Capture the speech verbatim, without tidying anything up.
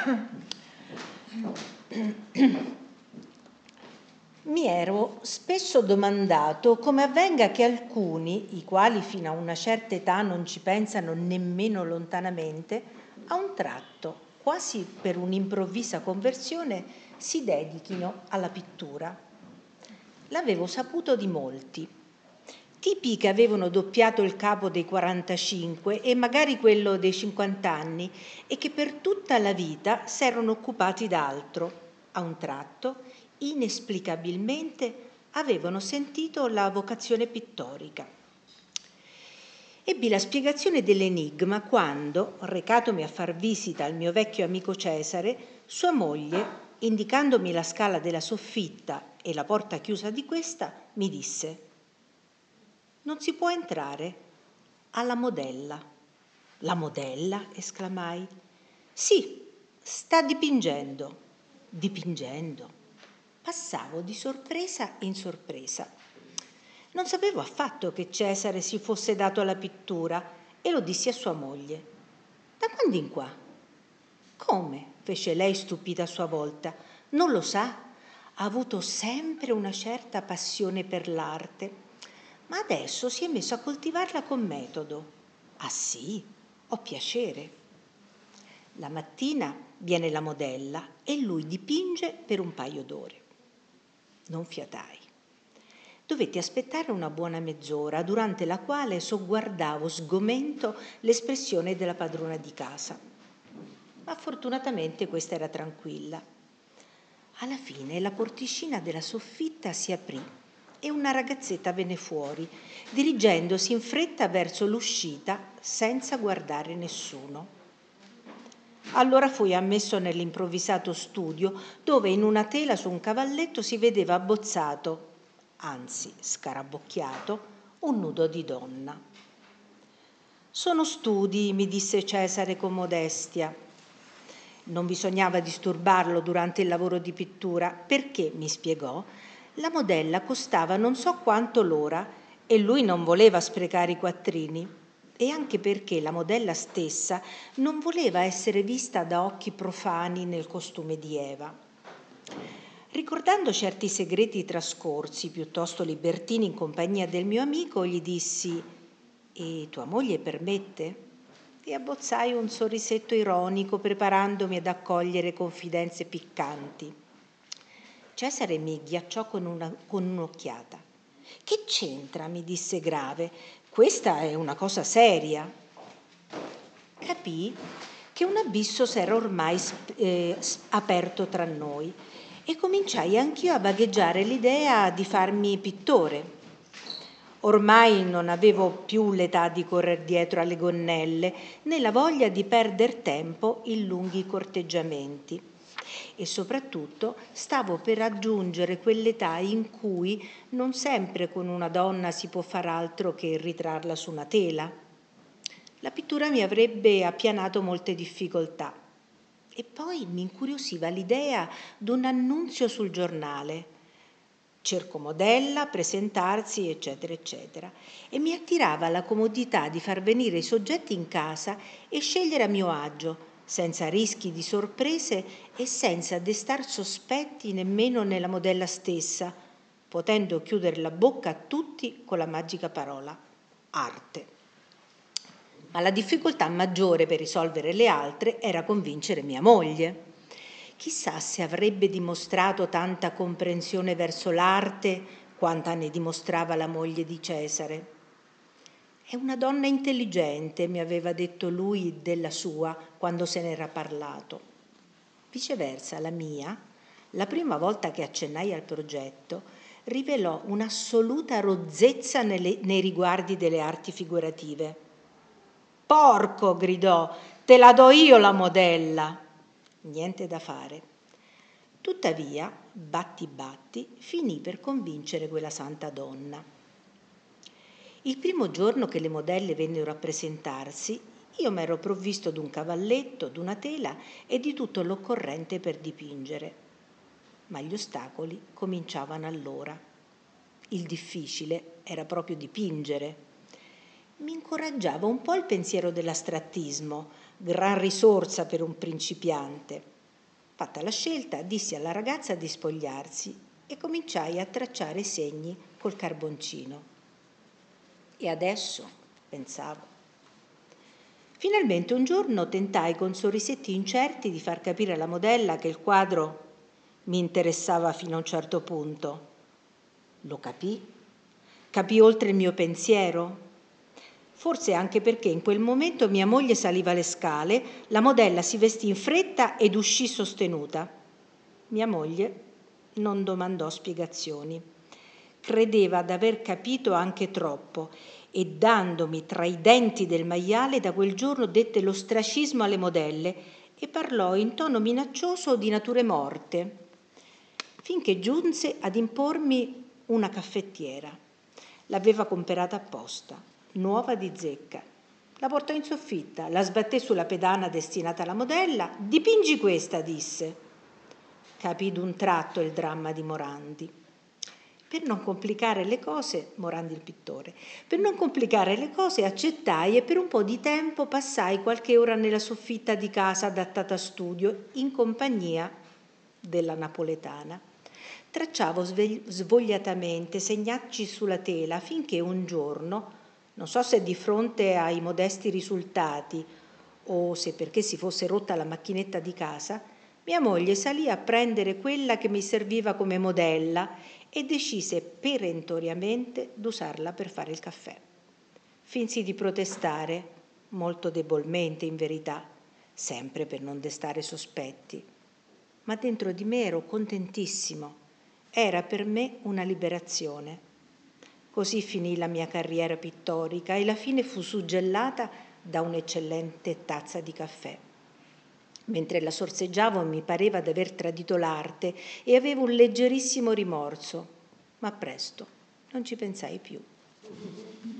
Mi ero spesso domandato come avvenga che alcuni, i quali fino a una certa età non ci pensano nemmeno lontanamente, a un tratto, quasi per un'improvvisa conversione, si dedichino alla pittura. L'avevo saputo di molti. Tipi che avevano doppiato il capo dei quarantacinque e magari quello dei cinquanta anni e che per tutta la vita s'erano occupati d'altro. A un tratto, inesplicabilmente, avevano sentito la vocazione pittorica. Ebbi la spiegazione dell'enigma quando, recatomi a far visita al mio vecchio amico Cesare, sua moglie, indicandomi la scala della soffitta e la porta chiusa di questa, mi disse: «Non si può entrare, alla modella». «La modella?» esclamai. «Sì, sta dipingendo». «Dipingendo?» Passavo di sorpresa in sorpresa. Non sapevo affatto che Cesare si fosse dato alla pittura e lo dissi a sua moglie. «Da quando in qua?» «Come?» fece lei stupita a sua volta. «Non lo sa? Ha avuto sempre una certa passione per l'arte, ma adesso si è messo a coltivarla con metodo». «Ah sì? Ho piacere». La mattina viene la modella e lui dipinge per un paio d'ore. Non fiatai. Dovetti aspettare una buona mezz'ora, durante la quale sogguardavo sgomento l'espressione della padrona di casa. Ma fortunatamente questa era tranquilla. Alla fine la porticina della soffitta si aprì e una ragazzetta venne fuori, dirigendosi in fretta verso l'uscita senza guardare nessuno. Allora fui ammesso nell'improvvisato studio, dove in una tela su un cavalletto si vedeva abbozzato, anzi scarabocchiato, un nudo di donna. «Sono studi», mi disse Cesare con modestia. Non bisognava disturbarlo durante il lavoro di pittura, perché, mi spiegò, la modella costava non so quanto l'ora e lui non voleva sprecare i quattrini. E anche perché la modella stessa non voleva essere vista da occhi profani nel costume di Eva. Ricordando certi segreti trascorsi, piuttosto libertini, in compagnia del mio amico, gli dissi: «E tua moglie permette?» E abbozzai un sorrisetto ironico, preparandomi ad accogliere confidenze piccanti. Cesare mi ghiacciò con, una, con un'occhiata. «Che c'entra?» mi disse grave. «Questa è una cosa seria». Capii che un abisso s'era ormai eh, aperto tra noi e cominciai anch'io a vagheggiare l'idea di farmi pittore. Ormai non avevo più l'età di correr dietro alle gonnelle, né la voglia di perder tempo in lunghi corteggiamenti. E soprattutto stavo per raggiungere quell'età in cui non sempre con una donna si può far altro che ritrarla su una tela. La pittura mi avrebbe appianato molte difficoltà. E poi mi incuriosiva l'idea d'un annunzio sul giornale. Cerco modella, presentarsi, eccetera, eccetera. E mi attirava la comodità di far venire i soggetti in casa e scegliere a mio agio, senza rischi di sorprese e senza destar sospetti nemmeno nella modella stessa, potendo chiudere la bocca a tutti con la magica parola arte. Ma la difficoltà maggiore per risolvere le altre era convincere mia moglie. Chissà se avrebbe dimostrato tanta comprensione verso l'arte quanta ne dimostrava la moglie di Cesare. «È una donna intelligente», mi aveva detto lui della sua quando se n'era parlato. Viceversa, la mia, la prima volta che accennai al progetto, rivelò un'assoluta rozzezza nelle, nei riguardi delle arti figurative. «Porco!» gridò, «te la do io la modella!» Niente da fare. Tuttavia, batti batti, finì per convincere quella santa donna. Il primo giorno che le modelle vennero a presentarsi, io m'ero provvisto d'un cavalletto, d'una tela e di tutto l'occorrente per dipingere. Ma gli ostacoli cominciavano allora. Il difficile era proprio dipingere. Mi incoraggiava un po' il pensiero dell'astrattismo, gran risorsa per un principiante. Fatta la scelta, dissi alla ragazza di spogliarsi e cominciai a tracciare segni col carboncino. E adesso, pensavo. Finalmente un giorno tentai con sorrisetti incerti di far capire alla modella che il quadro mi interessava fino a un certo punto. Lo capì? Capì oltre il mio pensiero? Forse anche perché in quel momento mia moglie saliva le scale, la modella si vestì in fretta ed uscì sostenuta. Mia moglie non domandò spiegazioni. Credeva d'aver capito anche troppo e dandomi tra i denti del maiale da quel giorno dette l'ostracismo alle modelle e parlò in tono minaccioso di nature morte, finché giunse ad impormi una caffettiera. L'aveva comperata apposta, nuova di zecca. La portò in soffitta, la sbatté sulla pedana destinata alla modella. «Dipingi questa», disse. Capì d'un tratto il dramma di Morandi. Per non complicare le cose, Morandi il pittore, per non complicare le cose accettai e per un po' di tempo passai qualche ora nella soffitta di casa adattata a studio in compagnia della napoletana. Tracciavo svogliatamente segnacci sulla tela finché un giorno, non so se di fronte ai modesti risultati o se perché si fosse rotta la macchinetta di casa, mia moglie salì a prendere quella che mi serviva come modella e decise perentoriamente d'usarla per fare il caffè. Finsi di protestare, molto debolmente in verità, sempre per non destare sospetti, ma dentro di me ero contentissimo. Era per me una liberazione. Così finì la mia carriera pittorica e la fine fu suggellata da un'eccellente tazza di caffè. Mentre la sorseggiavo mi pareva di aver tradito l'arte e avevo un leggerissimo rimorso, ma presto non ci pensai più.